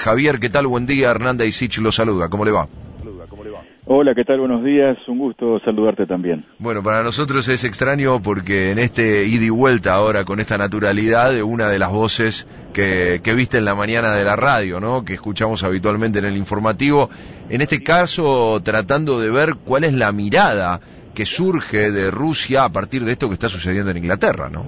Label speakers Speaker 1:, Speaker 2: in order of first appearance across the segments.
Speaker 1: Javier, ¿qué tal? Buen día, Hernanda Isich lo saluda, ¿cómo le va?
Speaker 2: Hola, ¿qué tal? Buenos días, un gusto saludarte también.
Speaker 1: Bueno, para nosotros es extraño porque en este ida y vuelta ahora con esta naturalidad de una de las voces que viste en la mañana de la radio, ¿no? Que escuchamos habitualmente en el informativo, en este caso tratando de ver cuál es la mirada que surge de Rusia a partir de esto que está sucediendo en Inglaterra, ¿no?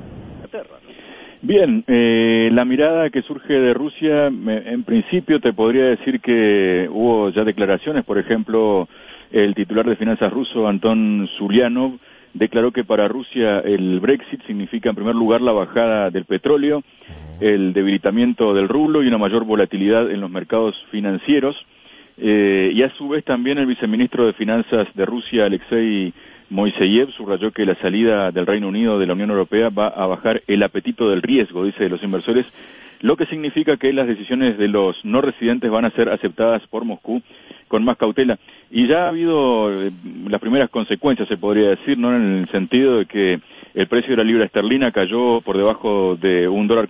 Speaker 2: Bien, la mirada que surge de Rusia, en principio te podría decir que hubo ya declaraciones, por ejemplo, el titular de finanzas ruso, Anton Sulianov, declaró que para Rusia el Brexit significa en primer lugar la bajada del petróleo, el debilitamiento del rublo y una mayor volatilidad en los mercados financieros, y a su vez también el viceministro de Finanzas de Rusia, Alexei Moiseyev, subrayó que la salida del Reino Unido de la Unión Europea va a bajar el apetito del riesgo, dice, de los inversores, lo que significa que las decisiones de los no residentes van a ser aceptadas por Moscú con más cautela. Y ya ha habido las primeras consecuencias, se podría decir, ¿no? En el sentido de que el precio de la libra esterlina cayó por debajo de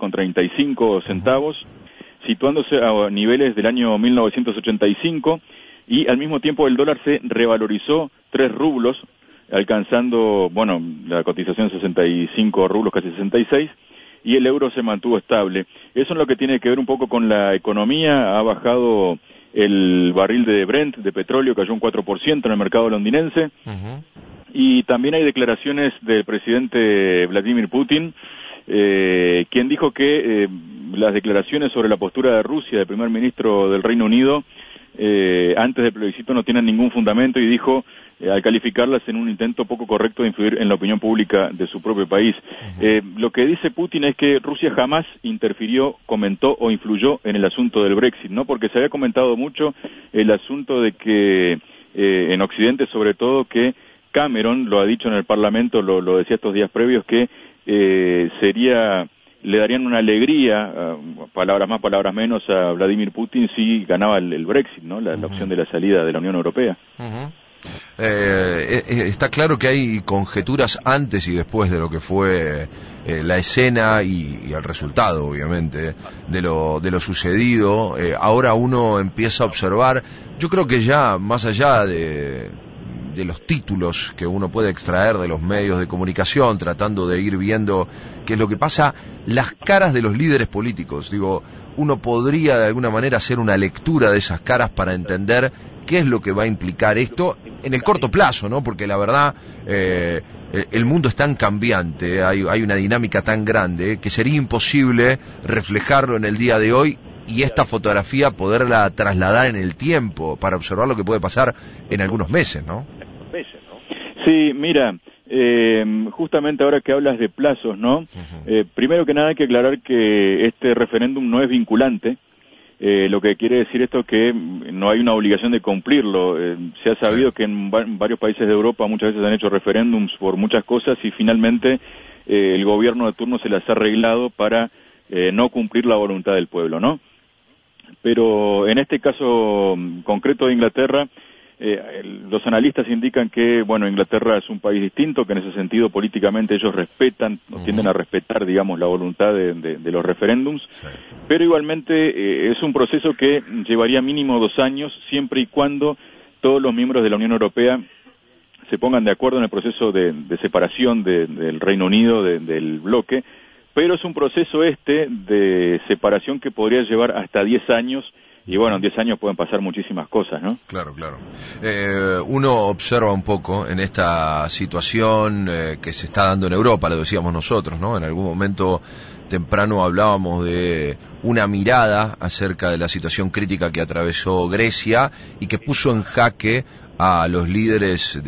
Speaker 2: $1.35, situándose a niveles del año 1985, y al mismo tiempo el dólar se revalorizó 3 rublos, alcanzando, bueno, la cotización 65 rublos, casi 66, y el euro se mantuvo estable. Eso es lo que tiene que ver un poco con la economía. Ha bajado el barril de Brent, de petróleo, cayó un 4% en el mercado londinense, y también hay declaraciones del presidente Vladimir Putin, quien dijo que las declaraciones sobre la postura de Rusia, del primer ministro del Reino Unido, antes del plebiscito no tienen ningún fundamento, y dijo, al calificarlas en un intento poco correcto de influir en la opinión pública de su propio país. Lo que dice Putin es que Rusia jamás interfirió, comentó o influyó en el asunto del Brexit, ¿no? Porque se había comentado mucho el asunto de que en Occidente, sobre todo, que Cameron, lo ha dicho en el Parlamento, lo decía estos días previos, que le darían una alegría, palabras más, palabras menos, a Vladimir Putin si ganaba el Brexit, ¿no? La opción de la salida de la Unión Europea.
Speaker 1: Está claro que hay conjeturas antes y después de lo que fue la escena y el resultado, obviamente, de lo sucedido. Ahora uno empieza a observar, yo creo que ya más allá de los títulos que uno puede extraer de los medios de comunicación, tratando de ir viendo qué es lo que pasa, las caras de los líderes políticos. Digo, uno podría de alguna manera hacer una lectura de esas caras para entender qué es lo que va a implicar esto en el corto plazo, ¿no? Porque la verdad, el mundo es tan cambiante, hay una dinámica tan grande, que sería imposible reflejarlo en el día de hoy y esta fotografía poderla trasladar en el tiempo para observar lo que puede pasar en algunos meses, ¿no?
Speaker 2: Sí, mira, justamente ahora que hablas de plazos, ¿no? Primero que nada hay que aclarar que este referéndum no es vinculante, lo que quiere decir esto que no hay una obligación de cumplirlo. Se ha sabido que en varios países de Europa muchas veces han hecho referéndums por muchas cosas y finalmente el gobierno de turno se las ha arreglado para no cumplir la voluntad del pueblo, ¿no? Pero en este caso concreto de Inglaterra, los analistas indican que, bueno, Inglaterra es un país distinto, que en ese sentido políticamente ellos respetan, o tienden a respetar, digamos, la voluntad de los referéndums, pero igualmente es un proceso que llevaría mínimo 2 años, siempre y cuando todos los miembros de la Unión Europea se pongan de acuerdo en el proceso de separación del Reino Unido del bloque, pero es un proceso de separación que podría llevar hasta 10 años, y bueno, en 10 años pueden pasar muchísimas cosas, ¿no?
Speaker 1: Claro. Uno observa un poco en esta situación que se está dando en Europa, lo decíamos nosotros, ¿no? En algún momento temprano hablábamos de una mirada acerca de la situación crítica que atravesó Grecia y que puso en jaque a los líderes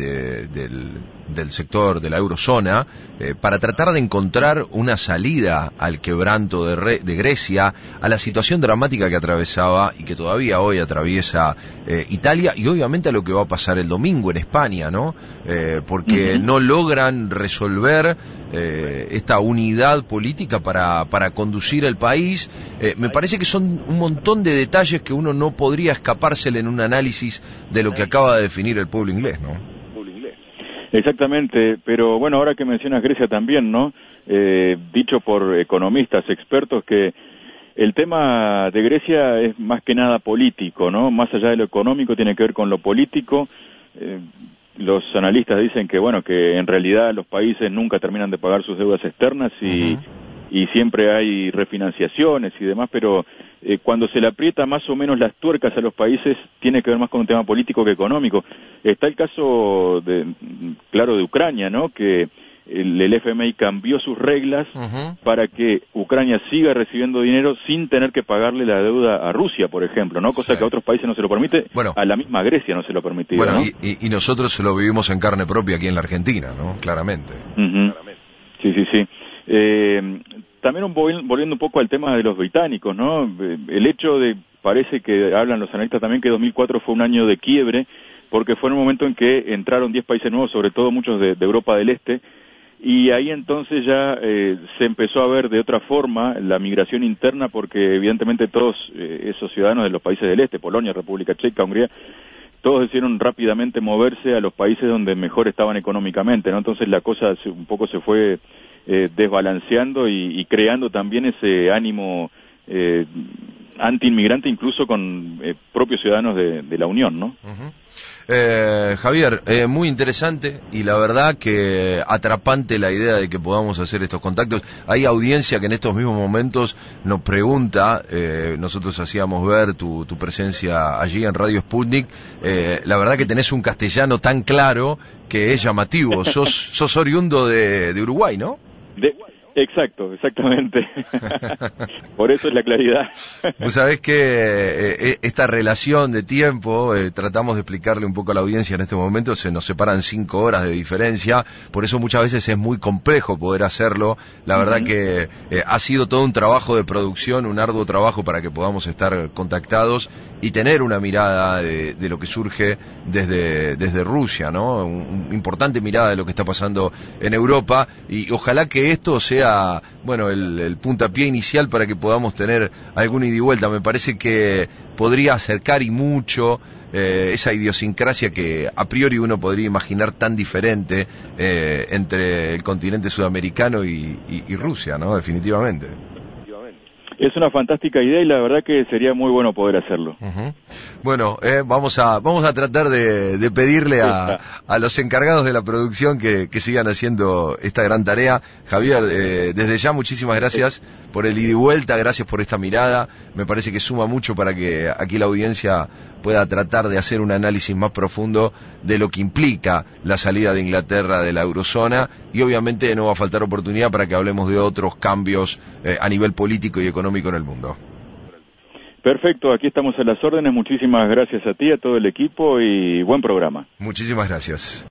Speaker 1: del sector de la eurozona para tratar de encontrar una salida al quebranto de Grecia, a la situación dramática que atravesaba y que todavía hoy atraviesa Italia, y obviamente a lo que va a pasar el domingo en España, ¿no? Porque no logran resolver esta unidad política para conducir el país. Me parece que son un montón de detalles que uno no podría escapársele en un análisis de lo que acaba de definir el pueblo inglés, ¿no?
Speaker 2: Exactamente, pero bueno, ahora que mencionas Grecia también, ¿no? Dicho por economistas, expertos, que El tema de Grecia es más que nada político, ¿no? Más allá de lo económico, tiene que ver con lo político. Los analistas dicen que, bueno, que en realidad los países nunca terminan de pagar sus deudas externas y siempre hay refinanciaciones y demás, pero cuando se le aprieta más o menos las tuercas a los países, tiene que ver más con un tema político que económico. Está el caso, claro, de Ucrania, ¿no? Que el FMI cambió sus reglas para que Ucrania siga recibiendo dinero sin tener que pagarle la deuda a Rusia, por ejemplo, ¿no? Cosa que a otros países no se lo permite, a la misma Grecia no se lo permitía.
Speaker 1: Bueno,
Speaker 2: ¿no?
Speaker 1: y nosotros lo vivimos en carne propia aquí en la Argentina, ¿no? Claramente.
Speaker 2: Sí, sí, sí. También volviendo un poco al tema de los británicos, ¿no? El hecho de, parece que hablan los analistas también, que 2004 fue un año de quiebre, porque fue en un momento en que entraron 10 países nuevos, sobre todo muchos de Europa del Este, y ahí entonces ya se empezó a ver de otra forma la migración interna, porque evidentemente todos esos ciudadanos de los países del Este, Polonia, República Checa, Hungría, todos decidieron rápidamente moverse a los países donde mejor estaban económicamente, ¿no? Entonces la cosa un poco se fue desbalanceando y creando también ese ánimo anti-inmigrante, incluso con propios ciudadanos de la Unión, ¿no?
Speaker 1: Javier, muy interesante y la verdad que atrapante la idea de que podamos hacer estos contactos. Hay audiencia que en estos mismos momentos nos pregunta, nosotros hacíamos ver tu presencia allí en Radio Sputnik, la verdad que tenés un castellano tan claro que es llamativo. Sos oriundo de Uruguay, ¿no?
Speaker 2: Exacto, exactamente. Por eso es la claridad.
Speaker 1: Vos sabés que esta relación de tiempo, tratamos de explicarle un poco a la audiencia en este momento, se nos separan 5 horas de diferencia, por eso muchas veces es muy complejo poder hacerlo. La verdad que ha sido todo un trabajo de producción, un arduo trabajo para que podamos estar contactados y tener una mirada de lo que surge desde Rusia, ¿no? Una importante mirada de lo que está pasando en Europa, y ojalá que esto sea, bueno, el puntapié inicial para que podamos tener alguna ida y vuelta. Me parece que podría acercar y mucho esa idiosincrasia que a priori uno podría imaginar tan diferente entre el continente sudamericano y Rusia, ¿no? Definitivamente.
Speaker 2: Es una fantástica idea y la verdad que sería muy bueno poder hacerlo.
Speaker 1: Bueno, vamos a tratar de pedirle a los encargados de la producción que sigan haciendo esta gran tarea. Javier, desde ya muchísimas gracias por el ida y vuelta, gracias por esta mirada. Me parece que suma mucho para que aquí la audiencia pueda tratar de hacer un análisis más profundo de lo que implica la salida de Inglaterra de la eurozona, y obviamente no va a faltar oportunidad para que hablemos de otros cambios a nivel político y económico en el mundo.
Speaker 2: Perfecto, aquí estamos a las órdenes. Muchísimas gracias a ti, a todo el equipo, y buen programa.
Speaker 1: Muchísimas gracias.